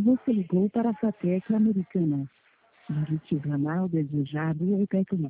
Você ligou para a Fatec Americana. Digite o ramal desejado ou tecla.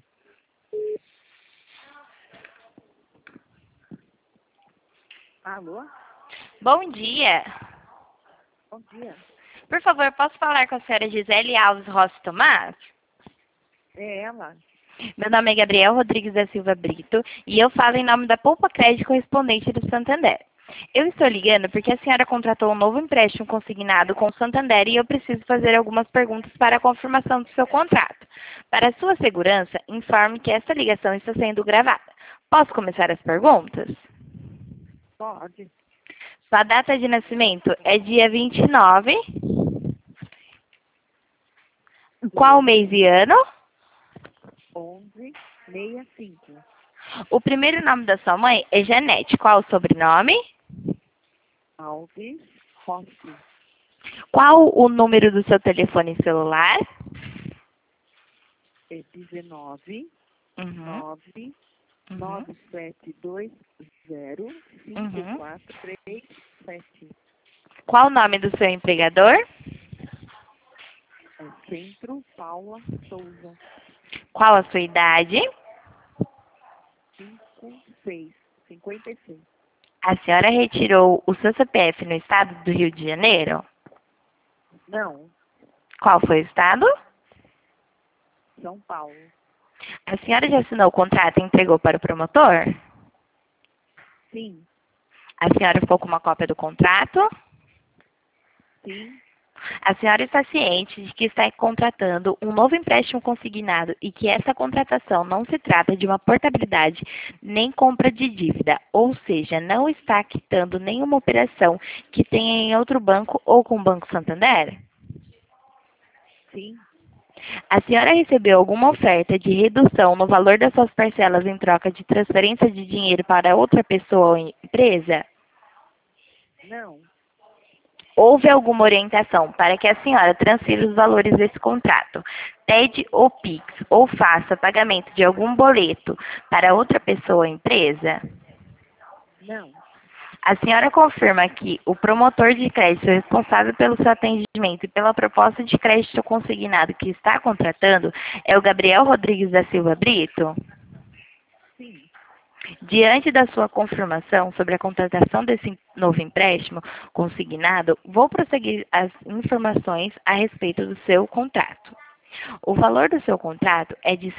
Alô? Bom dia. Bom dia. Por favor, posso falar com a senhora Gisele Alves Rossi Tomás? É ela? Meu nome é Gabriel Rodrigues da Silva Brito e eu falo em nome da Poupa Crédito Correspondente do Santander. Eu estou ligando porque a senhora contratou um novo empréstimo consignado com o Santander e eu preciso fazer algumas perguntas para a confirmação do seu contrato. Para sua segurança, informe que esta ligação está sendo gravada. Posso começar as perguntas? Pode. Sua data de nascimento é dia 29. Qual mês e ano? 1165. O primeiro nome da sua mãe é Janete. Qual o sobrenome? Alves Rossi. Qual o número do seu telefone celular? É 19 Uhum. 9 Uhum. 9720 5437. Qual o nome do seu empregador? É Centro Paula Souza. Qual a sua idade? 56. A senhora retirou o seu CPF no estado do Rio de Janeiro? Não, Qual foi o estado? São Paulo. A senhora já assinou o contrato e entregou para o promotor? Sim, A senhora ficou com uma cópia do contrato? sim, A senhora está ciente de que está contratando um novo empréstimo consignado e que essa contratação não se trata de uma portabilidade nem compra de dívida, ou seja, não está quitando nenhuma operação que tenha em outro banco ou com o Banco Santander? sim. A senhora recebeu alguma oferta de redução no valor das suas parcelas em troca de transferência de dinheiro para outra pessoa ou empresa? Não, Houve alguma orientação para que a senhora transfira os valores desse contrato, TED ou PIX, ou faça pagamento de algum boleto para outra pessoa ou empresa? não. A senhora confirma que o promotor de crédito responsável pelo seu atendimento e pela proposta de crédito consignado que está contratando é o Gabriel Rodrigues da Silva Brito? Sim, Diante da sua confirmação sobre a contratação desse novo empréstimo consignado, vou prosseguir as informações a respeito do seu contrato. O valor do seu contrato é de R$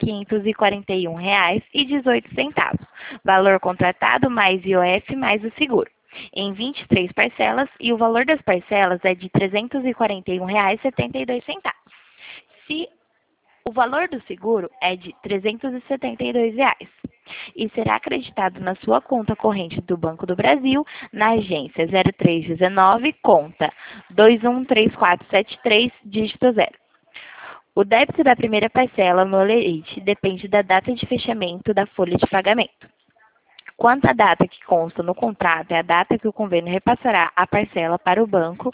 6.541,18, valor contratado mais IOF mais o seguro, em 23 parcelas, e o valor das parcelas é de R$ 341,72. Se o valor do seguro é de R$ 372 e será acreditado na sua conta corrente do Banco do Brasil, na agência 0319, conta 213473, dígito 0. O débito da primeira parcela no lerite depende da data de fechamento da folha de pagamento. Quanto à data que consta no contrato, é a data que o convênio repassará a parcela para o banco.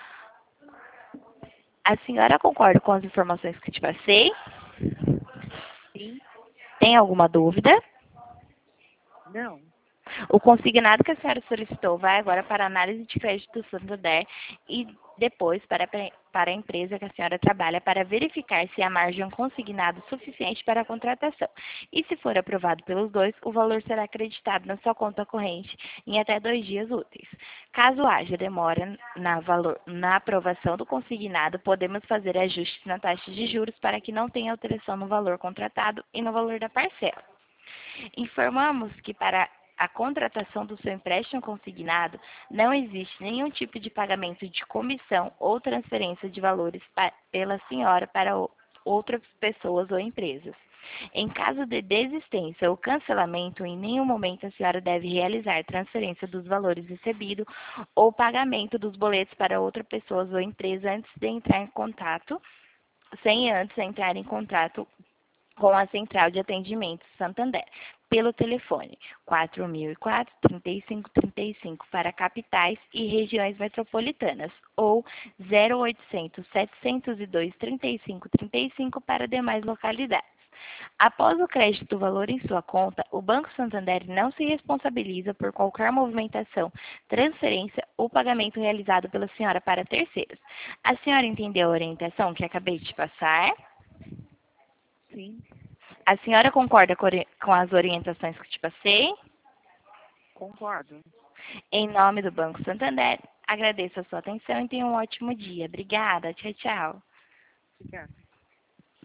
A senhora concorda com as informações que te passei? sim, Tem alguma dúvida? não. O consignado que a senhora solicitou vai agora para a análise de crédito do Santander e depois para a empresa que a senhora trabalha para verificar se há margem consignado suficiente para a contratação. E se for aprovado pelos dois, o valor será acreditado na sua conta corrente em até 2 dias úteis. Caso haja demora na aprovação do consignado, podemos fazer ajustes na taxa de juros para que não tenha alteração no valor contratado e no valor da parcela. Informamos que para a contratação do seu empréstimo consignado, não existe nenhum tipo de pagamento de comissão ou transferência de valores pela senhora para outras pessoas ou empresas. Em caso de desistência ou cancelamento, em nenhum momento a senhora deve realizar transferência dos valores recebidos ou pagamento dos boletos para outra pessoa ou empresa antes de entrar em contato, sem antes entrar em contato com a Central de Atendimento Santander, pelo telefone 4004-3535 para capitais e regiões metropolitanas ou 0800-702-3535 para demais localidades. Após o crédito do valor em sua conta, o Banco Santander não se responsabiliza por qualquer movimentação, transferência ou pagamento realizado pela senhora para terceiros. A senhora entendeu a orientação que acabei de passar? Sim. A senhora concorda com as orientações que te passei? Concordo. Em nome do Banco Santander, agradeço a sua atenção e tenha um ótimo dia. Obrigada. Tchau, tchau. Obrigada.